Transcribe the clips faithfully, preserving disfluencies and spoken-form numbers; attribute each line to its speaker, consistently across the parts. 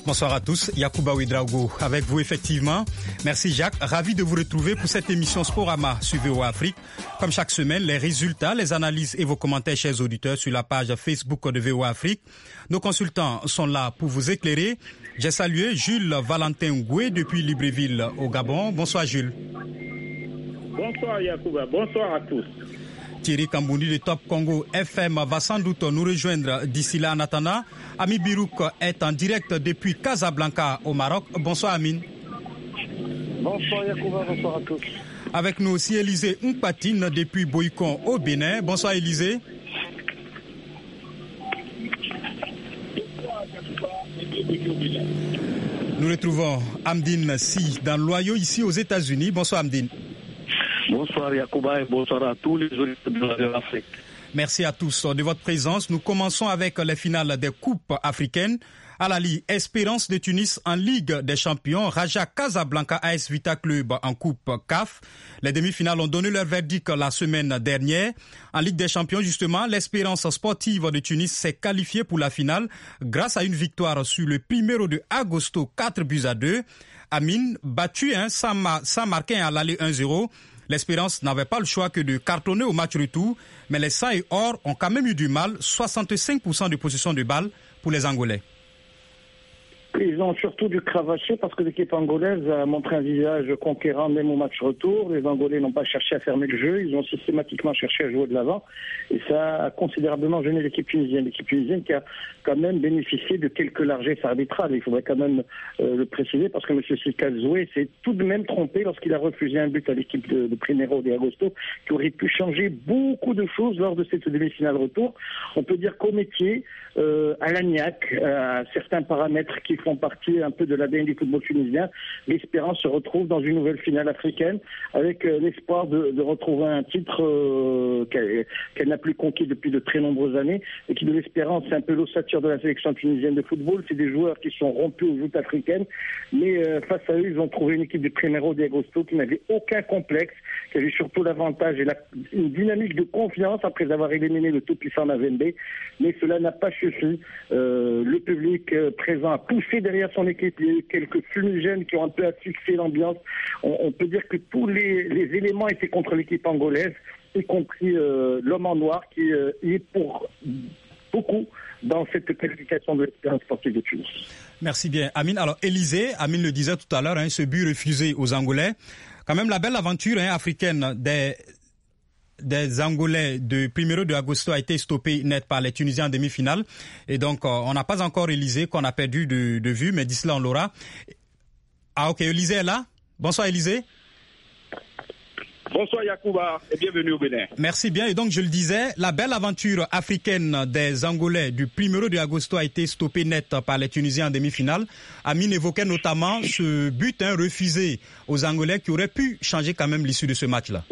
Speaker 1: Bonsoir à tous, Yacouba Ouedraogo avec vous effectivement. Merci Jacques, ravi de vous retrouver pour cette émission Sporama sur V O A Afrique. Comme chaque semaine, les résultats, les analyses et vos commentaires, chers auditeurs, sur la page Facebook de V O A Afrique. Nos consultants sont là pour vous éclairer. J'ai salué Jules Valentin Ngoué depuis Libreville au Gabon. Bonsoir Jules.
Speaker 2: Bonsoir Yacouba, bonsoir à tous.
Speaker 1: Thierry Kambouni de Top Congo F M va sans doute nous rejoindre d'ici là en attendant. Ami Birouk est en direct depuis Casablanca au Maroc. Bonsoir Amine.
Speaker 3: Bonsoir Yacouba, bonsoir à tous.
Speaker 1: Avec nous aussi Élisée Mpatine depuis Boïkon au Bénin. Bonsoir Élisée. Nous retrouvons Amdine Si dans l'Ohio ici aux États-Unis. Bonsoir Amdine.
Speaker 3: Bonsoir Yacouba et bonsoir à tous les auditeurs de l'Afrique.
Speaker 1: Merci à tous de votre présence. Nous commençons avec les finales des coupes africaines. À la Ligue, Espérance de Tunis en Ligue des Champions, Raja Casablanca A S Vita Club en Coupe C A F. Les demi-finales ont donné leur verdict la semaine dernière. En Ligue des Champions, justement, l'Espérance sportive de Tunis s'est qualifiée pour la finale grâce à une victoire sur le Primero de Agosto, quatre buts à deux. Amine, battu hein, sans, ma- sans marquer à l'aller un zéro. L'Espérance n'avait pas le choix que de cartonner au match retour, mais les Saints et Or ont quand même eu du mal, soixante-cinq pour cent de possession de balle pour les Angolais.
Speaker 3: Ils ont surtout dû cravacher parce que l'équipe angolaise a montré un visage conquérant même au match retour. Les Angolais n'ont pas cherché à fermer le jeu, ils ont systématiquement cherché à jouer de l'avant et ça a considérablement gêné l'équipe tunisienne. L'équipe tunisienne qui a quand même bénéficié de quelques largesses arbitrales. Il faudrait quand même euh, le préciser parce que M. Sikal Zoué s'est tout de même trompé lorsqu'il a refusé un but à l'équipe de, de Primero de Agosto qui aurait pu changer beaucoup de choses lors de cette demi-finale retour. On peut dire qu'au métier, euh, à l'Agnac, à certains paramètres qui font partie un peu de l'A D N du football tunisien, l'Espérance se retrouve dans une nouvelle finale africaine avec euh, l'espoir de, de retrouver un titre euh, qu'elle, qu'elle n'a plus conquis depuis de très nombreuses années et qui de l'Espérance, c'est un peu l'ossature de la sélection tunisienne de football. C'est des joueurs qui sont rompus aux joutes africaines, mais euh, face à eux, ils ont trouvé une équipe de Primero de Agosto qui n'avait aucun complexe, qui avait surtout l'avantage et la, une dynamique de confiance après avoir éliminé le tout-puissant Mavembe, mais cela n'a pas suffi. Euh, le public euh, présent a poussé derrière son équipe, il y a eu quelques fumigènes qui ont un peu asphyxié l'ambiance. On, on peut dire que tous les, les éléments étaient contre l'équipe angolaise, y compris euh, l'homme en noir qui euh, est pour beaucoup dans cette qualification de l'Espérance sportive de Tunis.
Speaker 1: Merci bien. Amine, alors Élisée, Amine le disait tout à l'heure, hein, ce but refusé aux Angolais. Quand même la belle aventure hein, africaine des... des Angolais de Primero de Agosto a été stoppé net par les Tunisiens en demi-finale. Et donc, euh, on n'a pas encore Élisée qu'on a perdu de, de vue, mais d'ici là, on l'aura. Ah, ok, Élisée est là. Bonsoir, Élisée.
Speaker 2: Bonsoir Yacouba et bienvenue au Bénin.
Speaker 1: Merci bien. Et donc, je le disais, la belle aventure africaine des Angolais du Primero de Agosto a été stoppée net par les Tunisiens en demi-finale. Amine évoquait notamment ce but hein, refusé aux Angolais qui aurait pu changer quand même l'issue de ce match-là.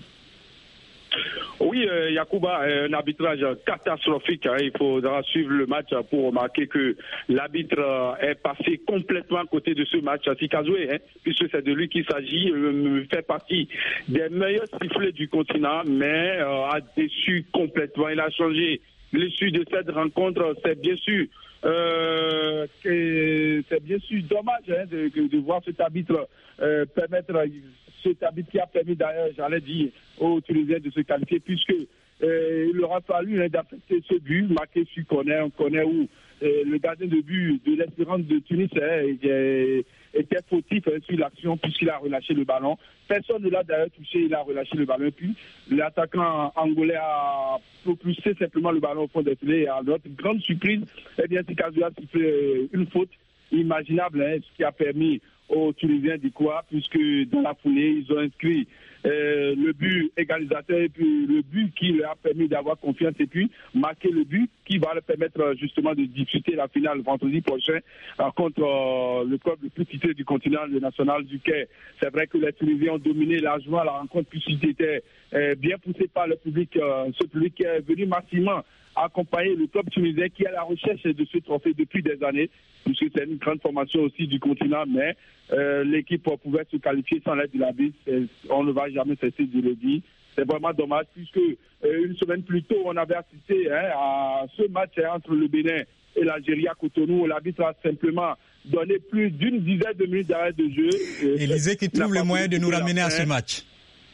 Speaker 2: Oui, euh, Yacouba, un arbitrage catastrophique. Hein. Il faudra suivre le match pour remarquer que l'arbitre euh, est passé complètement à côté de ce match. Sikazoué, hein, puisque c'est de lui qu'il s'agit, euh, fait partie des meilleurs sifflets du continent, mais euh, a déçu complètement. Il a changé l'issue de cette rencontre. C'est bien sûr, euh, que, c'est bien sûr dommage hein, de, de voir cet arbitre euh, permettre. Cet arbitre qui a permis d'ailleurs, j'allais dire, aux Tunisiens de se qualifier, puisque euh, il aura fallu hein, d'affecter ce but, marqué sur connaît, on connaît où euh, le gardien de but de l'Espérance de Tunis hein, était, était fautif hein, sur l'action puisqu'il a relâché le ballon. Personne ne l'a d'ailleurs touché, il a relâché le ballon. Et puis l'attaquant angolais a propulsé simplement le ballon au fond des filets. Et à notre grande surprise, eh bien, Sikazoué a sifflé une faute imaginable, hein, ce qui a permis aux Tunisiens d'y croire, puisque dans la foulée, ils ont inscrit euh, le but égalisateur et puis le but qui leur a permis d'avoir confiance et puis marquer le but qui va leur permettre justement de disputer la finale vendredi prochain euh, contre euh, le club le plus titré du continent, le National du Caire. C'est vrai que les Tunisiens ont dominé largement la rencontre puisqu'ils étaient euh, bien poussés par le public, euh, ce public qui est venu massivement accompagner le club tunisien qui est à la recherche de ce trophée depuis des années, puisque c'est une grande formation aussi du continent, mais euh, l'équipe pouvait se qualifier sans l'aide de l'arbitre. On ne va jamais cesser de le dire. C'est vraiment dommage, puisque euh, une semaine plus tôt, on avait assisté hein, à ce match hein, entre le Bénin et l'Algérie à Cotonou, où l'arbitre a simplement donné plus d'une dizaine de minutes d'arrêt de jeu.
Speaker 1: Élisée qui trouve le moyen de nous ramener à ce match.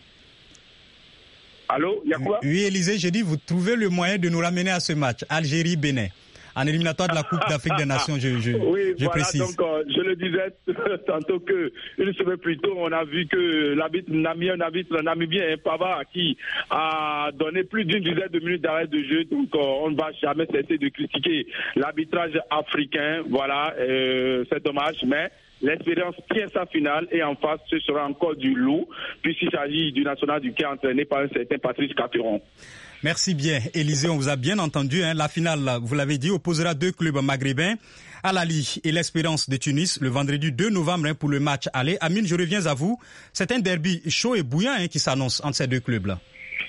Speaker 2: Allô, il y a quoi?
Speaker 1: Oui, Élisée, j'ai dit, vous trouvez le moyen de nous ramener à ce match. Algérie-Bénin, en éliminatoire de la Coupe d'Afrique des Nations, je, je,
Speaker 2: oui,
Speaker 1: je
Speaker 2: voilà,
Speaker 1: précise.
Speaker 2: Donc, euh, je le disais tantôt qu'une semaine plus tôt, on a vu que l'arbitre Namibien, un arbitre namibien, Pava, qui a donné plus d'une dizaine de minutes d'arrêt de jeu. Donc, euh, on ne va jamais cesser de critiquer l'arbitrage africain. Voilà, euh, c'est dommage, mais l'Espérance tient sa finale et en face, ce sera encore du loup, puisqu'il s'agit du national du Caire entraîné par un certain Patrice Carteron.
Speaker 1: Merci bien. Élisée, on vous a bien entendu. Hein. La finale, vous l'avez dit, opposera deux clubs maghrébins, Al Ahly et l'Espérance de Tunis, le vendredi deux novembre hein, pour le match aller. Amine, je reviens à vous. C'est un derby chaud et bouillant hein, qui s'annonce entre ces deux clubs-là.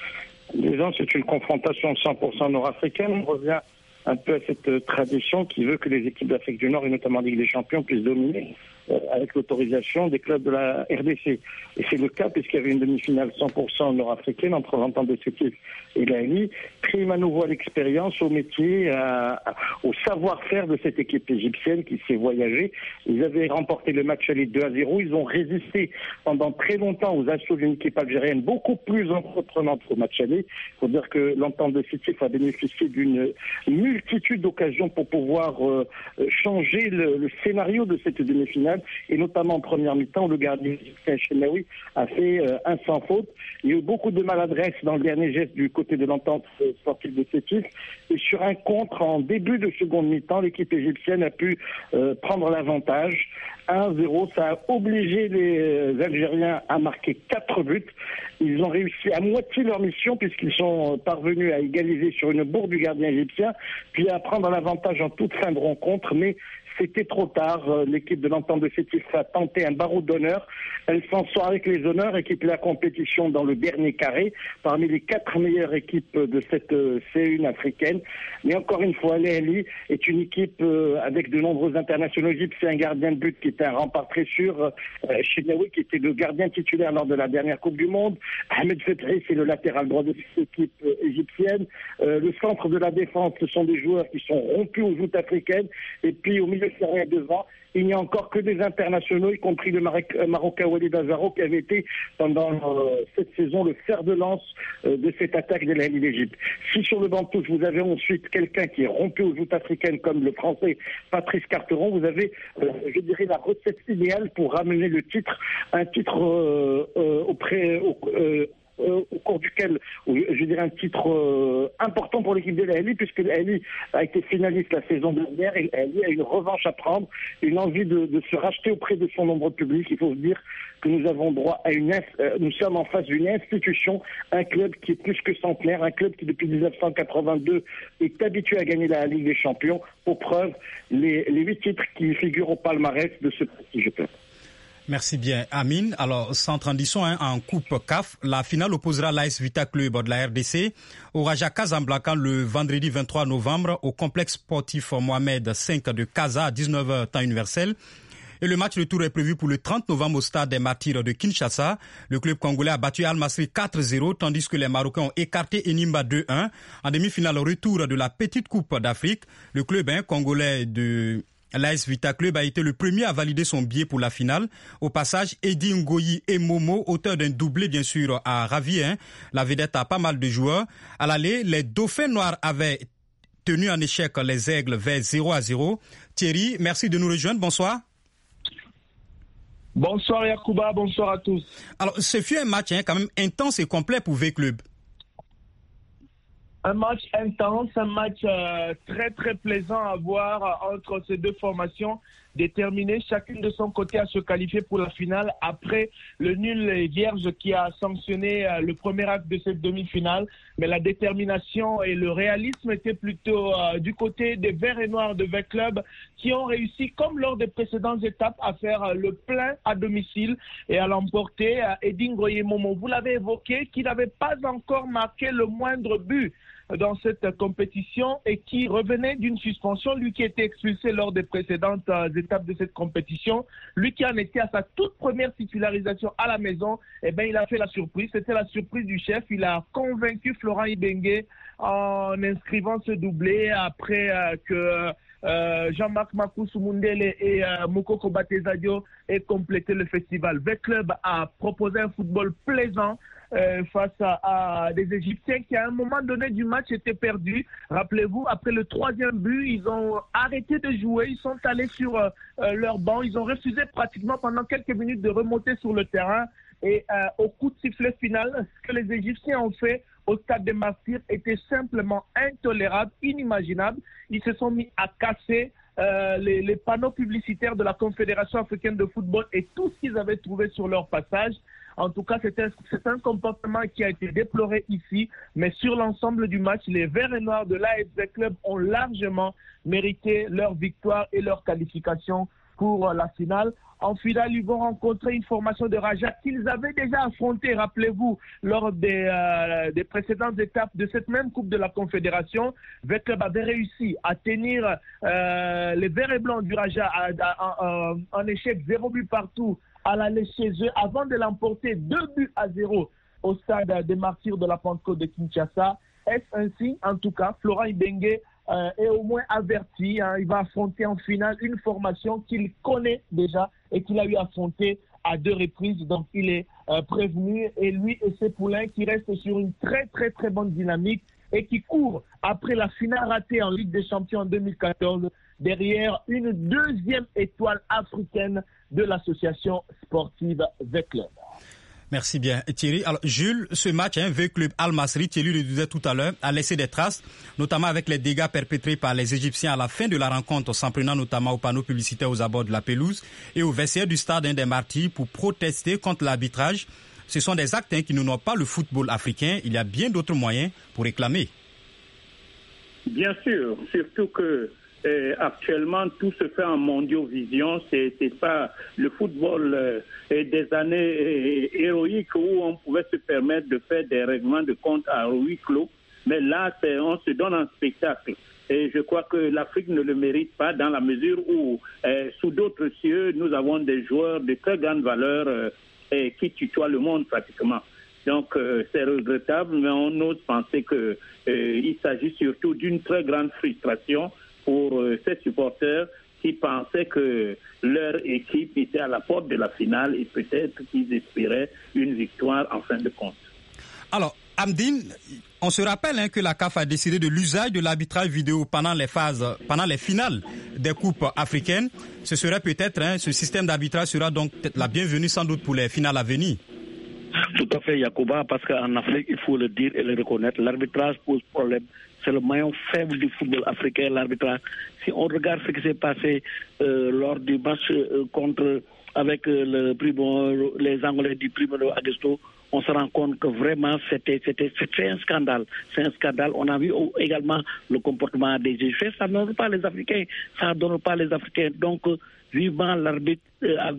Speaker 3: Disons, c'est une confrontation cent pour cent nord-africaine. On revient un peu à cette tradition qui veut que les équipes d'Afrique du Nord, et notamment Ligue des Champions, puissent dominer euh, avec l'autorisation des clubs de la R D C. Et c'est le cas puisqu'il y avait une demi-finale cent pour cent nord-africaine entre l'Entente de Sétif et l'A L I. Prime à nouveau à l'expérience, au métier, à, à, au savoir-faire de cette équipe égyptienne qui s'est voyagée. Ils avaient remporté le match aller deux à zéro. Ils ont résisté pendant très longtemps aux assauts d'une équipe algérienne beaucoup plus entreprenante qu'au match aller. Il faut dire que l'Entente de Sétif a bénéficié d'une multitude d'occasions pour pouvoir euh, changer le, le scénario de cette demi-finale, et notamment en première mi-temps, le gardien égyptien Chenaoui a fait euh, un sans faute. Il y a eu beaucoup de maladresse dans le dernier geste du côté de l'Entente sportive de Sétif, et sur un contre en début de seconde mi-temps, l'équipe égyptienne a pu euh, prendre l'avantage. un zéro, ça a obligé les Algériens à marquer quatre buts. Ils ont réussi à moitié leur mission puisqu'ils sont parvenus à égaliser sur une bourre du gardien égyptien, puis à prendre l'avantage en toute fin de rencontre, mais c'était trop tard. L'équipe de l'Entente de Sétif a tenté un barreau d'honneur. Elle s'en sort avec les honneurs et quitte la compétition dans le dernier carré, parmi les quatre meilleures équipes de cette C un africaine. Mais encore une fois, l'A L I est une équipe avec de nombreux internationaux égyptiens, un gardien de but qui était un rempart très sûr, Chenaoui qui était le gardien titulaire lors de la dernière Coupe du Monde, Ahmed Fetri c'est le latéral droit de cette équipe égyptienne, le centre de la défense, ce sont des joueurs qui sont rompus aux joutes africaines, et puis au milieu de devant, il n'y a encore que des internationaux, y compris le Marocain Walid Azaro, qui avait été pendant euh, cette saison le fer de lance euh, de cette attaque de l'A L I d'Égypte. Si sur le banc de touche, vous avez ensuite quelqu'un qui est rompu aux joutes africaines, comme le Français Patrice Carteron, vous avez, euh, je dirais, la recette idéale pour ramener le titre, un titre euh, euh, auprès... Au, euh, Euh, au cours duquel, je dirais, un titre euh, important pour l'équipe de l'A L I, puisque l'A L I a été finaliste la saison dernière, et l'A L I a une revanche à prendre, une envie de, de se racheter auprès de son nombre public. Il faut se dire que nous avons droit à une, euh, nous sommes en face d'une institution, un club qui est plus que centenaire, un club qui depuis dix-neuf cent quatre-vingt-deux est habitué à gagner la Ligue des Champions. Pour preuve, les, les huit titres qui figurent au palmarès de ce prestigieux club.
Speaker 1: Merci bien, Amine. Alors, sans transition, hein, en Coupe C A F, la finale opposera l'A S Vita Club de la R D C au Raja Casablanca le vendredi vingt-trois novembre au complexe sportif Mohamed cinq de Casa à dix-neuf heures temps universel. Et le match retour est prévu pour le trente novembre au stade des Martyrs de Kinshasa. Le club congolais a battu Al Masry quatre zéro, tandis que les Marocains ont écarté Enimba deux un. En demi-finale retour de la petite Coupe d'Afrique, le club hein, congolais de... l'A S Vita Club a été le premier à valider son billet pour la finale. Au passage, Eddie Ngoyi et Momo, auteur d'un doublé bien sûr, a ravi hein, la vedette à pas mal de joueurs. À l'aller, les Dauphins noirs avaient tenu en échec les Aigles vers zéro à zéro. Thierry, merci de nous rejoindre. Bonsoir.
Speaker 4: Bonsoir Yacouba, bonsoir à tous.
Speaker 1: Alors, ce fut un match hein, quand même intense et complet pour V-Club.
Speaker 4: Un match intense, un match euh, très très plaisant à voir euh, entre ces deux formations déterminées, chacune de son côté à se qualifier pour la finale après le nul vierge qui a sanctionné euh, le premier acte de cette demi-finale. Mais la détermination et le réalisme étaient plutôt euh, du côté des Verts et Noirs de V-Club qui ont réussi, comme lors des précédentes étapes, à faire euh, le plein à domicile et à l'emporter. Euh, Eddie Ngoyi Momo, vous l'avez évoqué, qui n'avait pas encore marqué le moindre but dans cette compétition et qui revenait d'une suspension, lui qui était expulsé lors des précédentes étapes étape de cette compétition. Lui qui en était à sa toute première titularisation à la maison, eh ben, il a fait la surprise. C'était la surprise du chef. Il a convaincu Florent Ibenge en inscrivant ce doublé après euh, que euh, Jean-Marc Makousou Mundele et euh, Mokoko Batezadio aient complété le festival. V Club a proposé un football plaisant Euh, face à, à des Égyptiens qui à un moment donné du match étaient perdus. Rappelez-vous, après le troisième but, ils ont arrêté de jouer, ils sont allés sur euh, leur banc, ils ont refusé pratiquement pendant quelques minutes de remonter sur le terrain et euh, au coup de sifflet final, ce que les Égyptiens ont fait au stade des Martyrs était simplement intolérable, inimaginable. Ils se sont mis à casser euh, les, les panneaux publicitaires de la Confédération africaine de football et tout ce qu'ils avaient trouvé sur leur passage. En tout cas, c'est un, c'est un comportement qui a été déploré ici, mais sur l'ensemble du match, les Verts et Noirs de l'A S V Club ont largement mérité leur victoire et leur qualification pour la finale. En finale, ils vont rencontrer une formation de Raja qu'ils avaient déjà affrontée, rappelez-vous, lors des, euh, des précédentes étapes de cette même Coupe de la Confédération. V Club avait réussi à tenir euh, les Verts et Blancs du Raja en échec zéro but partout à l'aller chez eux avant de l'emporter deux buts à zéro au stade des Martyrs de la Pentecôte de Kinshasa. Est-ce ainsi? En tout cas, Florent Ibenge euh, est au moins averti. Hein, il va affronter en finale une formation qu'il connaît déjà et qu'il a eu affronté à deux reprises. Donc, il est euh, prévenu. Et lui et ses poulains qui restent sur une très, très, très bonne dynamique et qui courent après la finale ratée en Ligue des Champions en deux mille quatorze derrière une deuxième étoile africaine de l'association sportive V Club.
Speaker 1: Merci bien Thierry. Alors Jules, ce match, hein, V Club Al Masry, Thierry le disait tout à l'heure, a laissé des traces, notamment avec les dégâts perpétrés par les Égyptiens à la fin de la rencontre, s'en prenant notamment aux panneaux publicitaires aux abords de la pelouse et aux vestiaires du stade hein, des Martyrs pour protester contre l'arbitrage. Ce sont des actes hein, qui n'honorent pas le football africain. Il y a bien d'autres moyens pour réclamer.
Speaker 5: Bien sûr, surtout que Euh, actuellement, tout se fait en mondiovision. C'est, c'est pas le football euh, des années euh, héroïques où on pouvait se permettre de faire des règlements de compte à huis clos. Mais là, c'est, on se donne un spectacle. Et je crois que l'Afrique ne le mérite pas dans la mesure où, euh, sous d'autres cieux, nous avons des joueurs de très grande valeur euh, et qui tutoient le monde pratiquement. Donc, euh, c'est regrettable, mais on ose penser qu'il euh, s'agit surtout d'une très grande frustration pour euh, ces supporters qui pensaient que leur équipe était à la porte de la finale et peut-être qu'ils espéraient une victoire en fin de compte.
Speaker 1: Alors, Amdine, on se rappelle hein, que la C A F a décidé de l'usage de l'arbitrage vidéo pendant les phases, pendant les finales des coupes africaines. Ce serait peut-être, hein, ce système d'arbitrage sera donc peut-être la bienvenue sans doute pour les finales à venir.
Speaker 6: Tout à fait, Yacouba, parce qu'en Afrique, il faut le dire et le reconnaître, l'arbitrage pose problème. C'est le maillon faible du football africain, l'arbitrage. Si on regarde ce qui s'est passé euh, lors du match euh, contre, avec euh, le Primo, les Angolais du Primero Agosto, on se rend compte que vraiment c'était, c'était, c'était un scandale. C'est un scandale. On a vu également le comportement des Égyptiens. Ça ne donne pas les Africains. Ça ne donne pas les Africains. Donc, euh, vivement l'arbitre euh, à,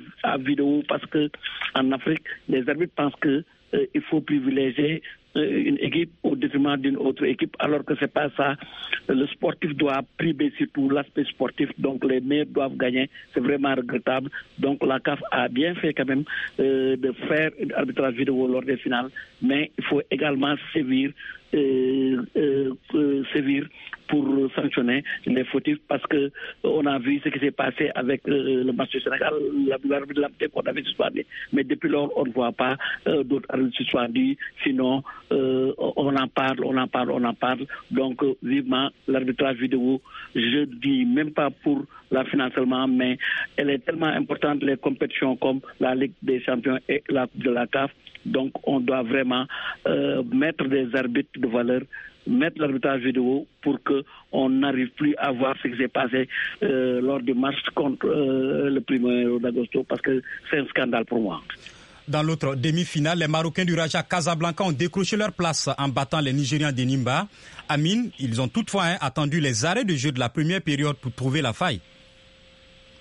Speaker 6: à vidéo, parce que en Afrique, les arbitres pensent que euh, il faut privilégier une équipe au détriment d'une autre équipe, alors que c'est pas ça. Le sportif doit primer surtout l'aspect sportif, donc les meilleurs doivent gagner. C'est vraiment regrettable. Donc la C A F a bien fait quand même euh, de faire un arbitrage vidéo lors des finales, mais il faut également sévir, euh, euh, euh, sévir pour sanctionner les fautifs, parce que on a vu ce qui s'est passé avec euh, le match du Sénégal, l'arbitre de l'Amérique qu'on avait suspendu, mais depuis lors on ne voit pas euh, d'autres arbitres suspendus. Sinon euh, on en parle, on en parle, on en parle. Donc euh, vivement l'arbitrage vidéo. Je dis même pas pour la finale seulement, mais elle est tellement importante, les compétitions comme la Ligue des Champions et la de la C A F. Donc on doit vraiment euh, mettre des arbitres de valeur, mettre l'arbitrage vidéo pour qu'on n'arrive plus à voir ce qui s'est passé euh, lors du match contre euh, le Primero d'Agosto, parce que c'est un scandale pour moi.
Speaker 1: Dans l'autre demi-finale, les Marocains du Raja Casablanca ont décroché leur place en battant les Nigérians d'Enimba. Amine, ils ont toutefois hein, attendu les arrêts de jeu de la première période pour trouver la faille.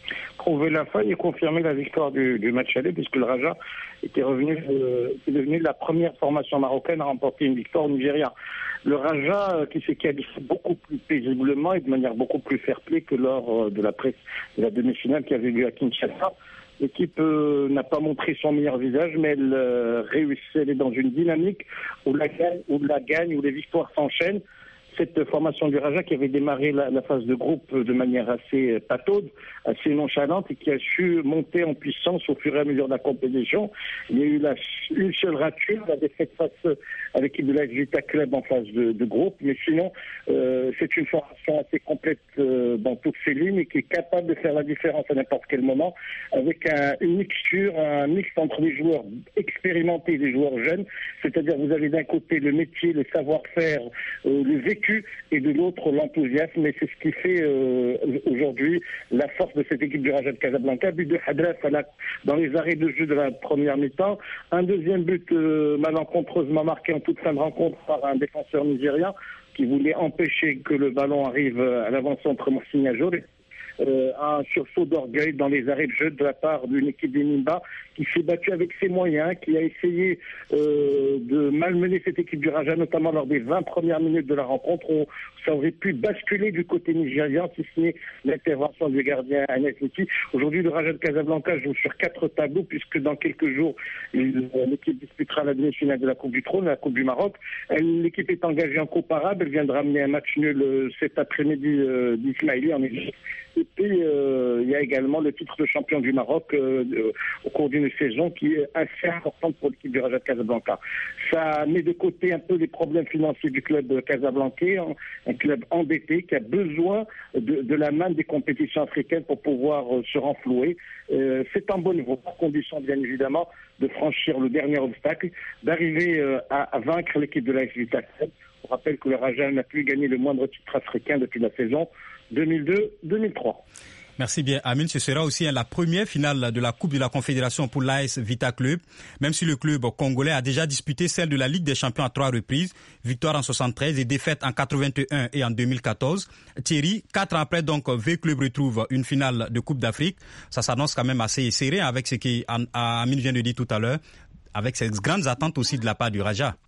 Speaker 3: prouvé la faille et confirmé la victoire du, du match aller, puisque le Raja était revenu, euh, était devenu la première formation marocaine à remporter une victoire au Nigeria. Le Raja euh, qui s'est qualifié beaucoup plus paisiblement et de manière beaucoup plus fair-play que lors euh, de la presse de la demi-finale qui avait lieu à Kinshasa. L'équipe euh, n'a pas montré son meilleur visage, mais elle euh, réussit, elle est dans une dynamique où la gagne, où la gagne, où les victoires s'enchaînent. Cette formation du Raja qui avait démarré la, la phase de groupe de manière assez pataude, assez nonchalante et qui a su monter en puissance au fur et à mesure de la compétition. Il y a eu la, une seule rature, la défaite face à l'équipe de l'A S Vita Club en phase de, de groupe, mais sinon euh, c'est une formation assez complète euh, dans toutes ses lignes et qui est capable de faire la différence à n'importe quel moment avec un, une mixture, un mix entre les joueurs expérimentés et les joueurs jeunes, c'est-à-dire vous avez d'un côté le métier, le savoir-faire, euh, le vécu et de l'autre l'enthousiasme, et c'est ce qui fait euh, aujourd'hui la force de cette équipe du Raja de Casablanca. But de Hadraf dans les arrêts de jeu de la première mi-temps, un deuxième but euh, malencontreusement marqué en toute fin de rencontre par un défenseur nigérien qui voulait empêcher que le ballon arrive à l'avant-centre Mohsin Ajori. Euh, un sursaut d'orgueil dans les arrêts de jeu de la part d'une équipe des Nimba qui s'est battue avec ses moyens, qui a essayé euh, de malmener cette équipe du Raja, notamment lors des vingt premières minutes de la rencontre, où ça aurait pu basculer du côté nigérian, si ce n'est l'intervention du gardien Anes Miti. Aujourd'hui, le Raja de Casablanca joue sur quatre tableaux, puisque dans quelques jours, l'équipe disputera la demi-finale de la Coupe du Trône, la Coupe du Maroc. Elle, l'équipe est engagée en Coupe arabe, elle vient de ramener un match nul euh, cet après-midi euh, d'Ismaïli en Égypte. Et puis, euh, il y a également le titre de champion du Maroc euh, euh, au cours d'une saison qui est assez importante pour l'équipe du Raja de Casablanca. Ça met de côté un peu les problèmes financiers du club casablancais, un, un club endetté qui a besoin de, de la main des compétitions africaines pour pouvoir euh, se renflouer. Euh, c'est en bonne voie, à condition bien évidemment de franchir le dernier obstacle, d'arriver euh, à, à vaincre l'équipe de l'A S Vita Club. On rappelle que le Raja n'a plus gagné le moindre titre africain depuis la saison deux mille deux deux mille trois.
Speaker 1: Merci bien, Amine. Ce sera aussi la première finale de la Coupe de la Confédération pour l'A S Vita Club, même si le club congolais a déjà disputé celle de la Ligue des Champions à trois reprises, victoire en soixante-treize et défaite en quatre-vingt-un et en deux mille quatorze. Thierry, quatre ans après, donc, V Club retrouve une finale de Coupe d'Afrique. Ça s'annonce quand même assez serré avec ce qu'Amine vient de dire tout à l'heure, avec ces grandes attentes aussi de la part du Raja.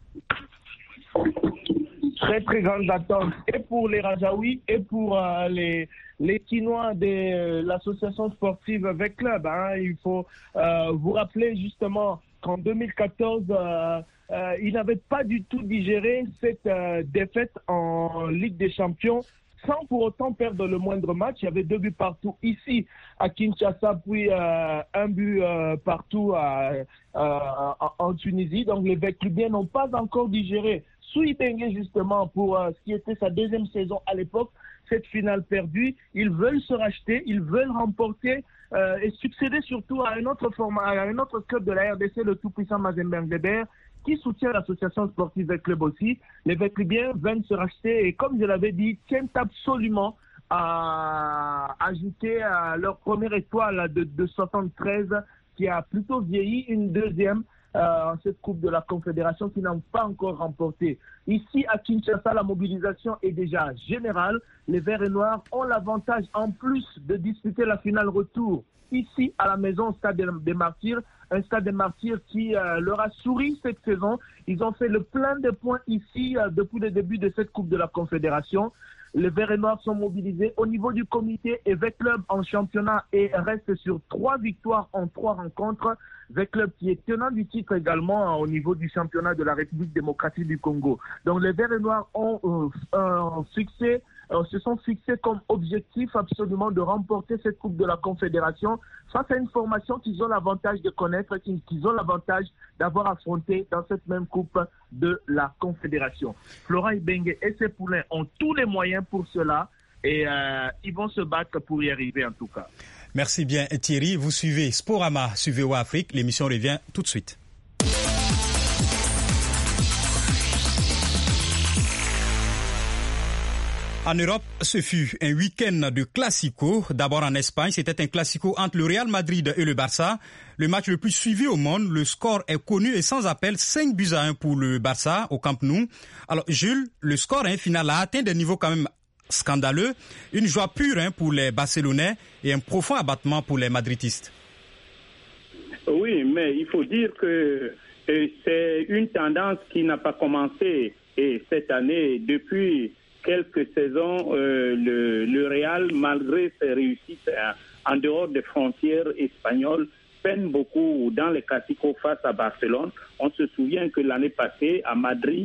Speaker 4: Très très grandes attentes et pour les Rajaouis et pour euh, les les Quinois de euh, l'association sportive V Club. Hein. Il faut euh, vous rappeler justement qu'en deux mille quatorze, euh, euh, ils n'avaient pas du tout digéré cette euh, défaite en Ligue des Champions sans pour autant perdre le moindre match. Il y avait deux buts partout ici à Kinshasa, puis euh, un but euh, partout à, à, à, en Tunisie. Donc les Véclubiens n'ont pas encore digéré Soui Bengue justement pour euh, ce qui était sa deuxième saison à l'époque, cette finale perdue. Ils veulent se racheter, ils veulent remporter euh, et succéder surtout à un autre format, à un autre club de la R D C, le tout-puissant Mazembe Ngleber, qui soutient l'association sportive V Club aussi. Les Véclubiens veulent se racheter et comme je l'avais dit, tiennent absolument à ajouter à leur première étoile de, de soixante-treize qui a plutôt vieilli, une deuxième Euh, en cette Coupe de la Confédération qui n'ont pas encore remporté. Ici à Kinshasa, la mobilisation est déjà générale. Les Verts et Noirs ont l'avantage, en plus de disputer la finale retour ici à la maison au Stade des Martyrs, un Stade des Martyrs qui euh, leur a souri cette saison. Ils ont fait le plein de points ici euh, depuis le début de cette Coupe de la Confédération. Les Verts et Noirs sont mobilisés au niveau du comité et V Club en championnat et reste sur trois victoires en trois rencontres. V Club qui est tenant du titre également au niveau du championnat de la République démocratique du Congo. Donc les Verts et Noirs ont euh, euh, fixé, euh, se sont fixés comme objectif absolument de remporter cette Coupe de la Confédération face à une formation qu'ils ont l'avantage de connaître, qu'ils ont l'avantage d'avoir affronté dans cette même Coupe de la Confédération. Florent Ibenge et ses poulains ont tous les moyens pour cela et euh, ils vont se battre pour y arriver en tout cas.
Speaker 1: Merci bien Thierry. Vous suivez Sporama sur V O A Afrique. L'émission revient tout de suite. En Europe, ce fut un week-end de classico. D'abord en Espagne, c'était un classico entre le Real Madrid et le Barça. Le match le plus suivi au monde. Le score est connu et sans appel, cinq buts à un pour le Barça au Camp Nou. Alors Jules, le score hein, final a atteint des niveaux quand même scandaleux. Une joie pure hein, pour les Barcelonais et un profond abattement pour les Madridistes.
Speaker 5: Oui, mais il faut dire que euh, c'est une tendance qui n'a pas commencé et cette année. Depuis quelques saisons, euh, le, le Real, malgré ses réussites euh, en dehors des frontières espagnoles, peine beaucoup dans les Clásicos face à Barcelone. On se souvient que l'année passée, à Madrid,